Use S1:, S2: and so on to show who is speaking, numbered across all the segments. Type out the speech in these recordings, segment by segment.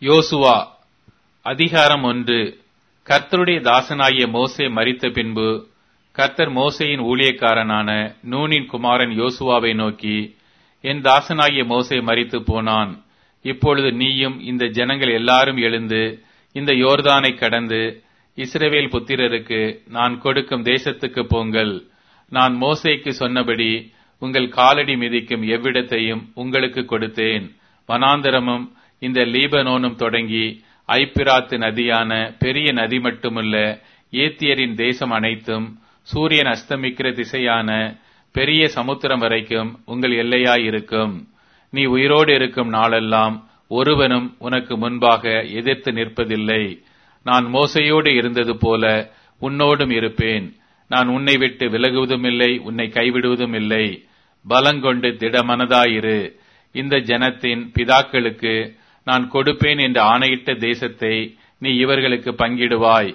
S1: யோசுவா அதிகாரம் 1. கர்த்தருடைய தாசனாகிய மோசே மரித்த பின்பு கர்த்தர் மோசேயின் ஊழியக்காரனான நூனின் குமாரன் யோசுவாவை நோக்கி, என் தாசனாகிய மோசே மரித்து போனான். இப்பொழுது நீயும் இந்த ஜனங்கள் எல்லாரும் எழுந்து இந்த யோர்தானை கடந்து இஸ்ரவேல் புத்திரருக்கு நான் கொடுக்கும் தேசத்துக்கு போங்கள். நான் மோசேக்கு சொன்னபடி உங்கள் காலடி மிதிக்கும் எவ்விடத்தையும் உங்களுக்கு கொடுத்தேன். வனாந்தரமும் இந்த லீபனோனும் தொடங்கி ஐப்பிராத்து நதியான பெரிய நதி மட்டுமல்ல, ஏத்தியரின் தேசம் அனைத்தும் சூரியன் அஸ்தமிக்கிற திசையான பெரிய சமுத்திரம் வரைக்கும் உங்கள் எல்லையாயிருக்கும். நீ உயிரோடு இருக்கும் நாளெல்லாம் ஒருவனும் உனக்கு முன்பாக எதிர்த்து நிற்பதில்லை. நான் மோசையோடு இருந்தது போல உன்னோடும் இருப்பேன். நான் உன்னை விட்டு விலகுவதுமில்லை, உன்னை கைவிடுவதும் இல்லை. பலங்கொண்டு திடமனதாயிரு. இந்த ஜனத்தின் பிதாக்களுக்கு நான் கொடுப்பேன் என்று ஆணையிட்ட தேசத்தை நீ இவர்களுக்கு பங்கிடுவாய்.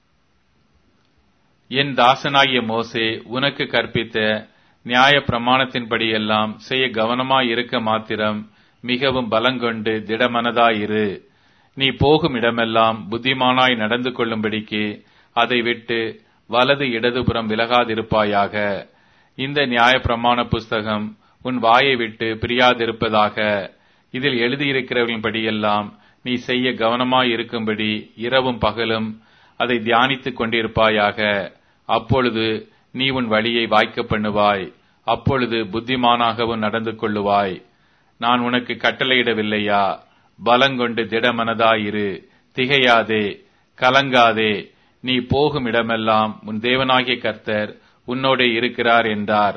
S1: என் தாசனாகிய மோசே உனக்கு கற்பித்த நியாய பிரமாணத்தின்படியெல்லாம் செய்ய கவனமாயிருக்க மாத்திரம் மிகவும் பலங்கொண்டு திடமனதாயிரு. நீ போகும் இடமெல்லாம் புத்திமானாய் நடந்து கொள்ளும்படிக்கு அதை விட்டு வலது இடதுபுறம் விலகாதிருப்பாயாக. இந்த நியாய பிரமாண புஸ்தகம் உன் வாயை விட்டு பிரியாதிருப்பதாக. இதில் எழுதியிருக்கிறவர்களின்படியெல்லாம் நீ செய்ய கவனமாயிருக்கும்படி இரவும் பகலும் அதை தியானித்துக் கொண்டிருப்பாயாக. அப்பொழுது நீ உன் வழியை வாய்க்க பண்ணுவாய். அப்பொழுது புத்திமானாகவும் நடந்து கொள்ளுவாய். நான் உனக்கு கட்டளையிடவில்லையா? பலங்கொண்டு திடமனதாயிரு. திகையாதே, கலங்காதே. நீ போகும் இடமெல்லாம் உன் தேவனாகிய கர்த்தர் உன்னோடே இருக்கிறார் என்றார்.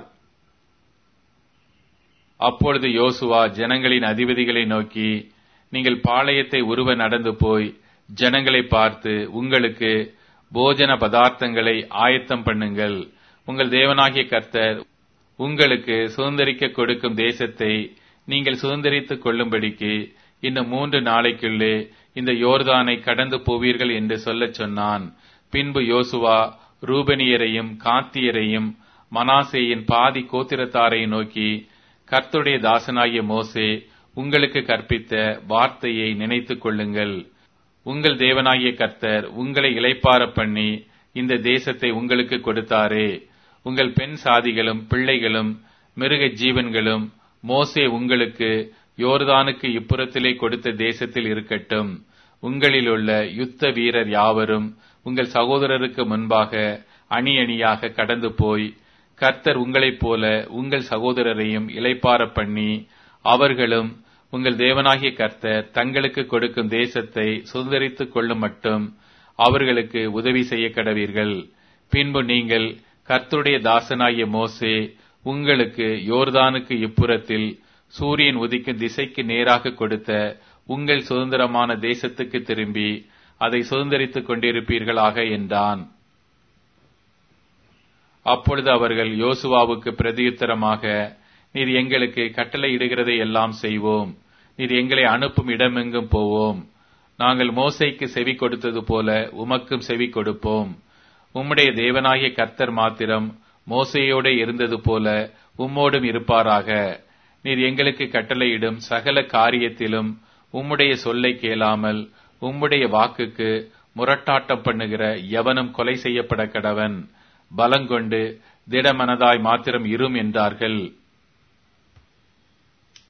S1: அப்பொழுது யோசுவா ஜனங்களின் அதிபதிகளை நோக்கி, நீங்கள் பாளையத்தை உருவ நடந்து போய் ஜனங்களை பார்த்து உங்களுக்கு போஜன பதார்த்தங்களை ஆயத்தம் பண்ணுங்கள். உங்கள் தேவனாகிய கர்த்தர் உங்களுக்கு சுதந்தரிக்க கொடுக்கும் தேசத்தை நீங்கள் சுதந்தரித்துக் கொள்ளும்படிக்கு இன்னும் 3 நாளைக்குள்ளே இந்த யோர்தானை கடந்து போவீர்கள் என்று சொல்லச் சொன்னான். பின்பு யோசுவா ரூபனியரையும் காத்தியரையும் மனாசேயின் பாதி கோத்திரத்தாரை நோக்கி, கர்த்தருடைய தாசனாகிய மோசே உங்களுக்கு கற்பித்த வார்த்தையை நினைத்துக் கொள்ளுங்கள். உங்கள் தேவனாகிய கர்த்தர் உங்களை இளைப்பார பண்ணி இந்த தேசத்தை உங்களுக்கு கொடுத்தாரே. உங்கள் பெண் சாதிகளும் பிள்ளைகளும் மிருக ஜீவன்களும் மோசே உங்களுக்கு யோர்தானுக்கு இப்புறத்திலே கொடுத்த தேசத்தில் இருக்கட்டும். உங்களிலுள்ள யுத்த வீரர் யாவரும் உங்கள் சகோதரருக்கு முன்பாக அணி அணியாக கடந்து போய் கர்த்தர் உங்களைப் போல உங்கள் சகோதரரையும் இளைப்பார பண்ணி அவர்களும் உங்கள் தேவனாகிய கர்த்தர் தங்களுக்கு கொடுக்கும் தேசத்தை சுதந்தரித்துக் கொள்ளும் மட்டும் அவர்களுக்கு உதவி செய்ய கடவீர்கள். பின்பு நீங்கள் கர்த்தருடைய தாசனாகிய மோசே உங்களுக்கு யோர்தானுக்கு இப்புறத்தில் சூரியன் உதிக்கும் திசைக்கு நேராக கொடுத்த உங்கள் சுதந்திரமான தேசத்துக்கு திரும்பி அதை சுதந்தரித்துக் கொண்டிருப்பீர்களாக என்றான். அப்பொழுது அவர்கள் யோசுவாவுக்கு பிரதியுத்தரமாக, நீர் எங்களுக்கு கட்டளையிடுகிறதை எல்லாம் செய்வோம். நீர் எங்களை அனுப்பும் இடமெங்கும் போவோம். நாங்கள் மோசேக்கு செவி கொடுத்தது போல உமக்கும் செவி கொடுப்போம். உம்முடைய தேவனாகிய கர்த்தர் மாத்திரம் மோசேயோட இருந்தது போல உம்மோடும் இருப்பாராக. நீர் எங்களுக்கு கட்டளையிடும் சகல காரியத்திலும் உம்முடைய சொல்லை கேளாமல் உம்முடைய வாக்குக்கு முரட்டாட்டம் பண்ணுகிற எவனும் கொலை செய்யப்பட கடவன். பலங்கொண்டு திடமனதாய் மாத்திரம் இரும் என்றார்கள்.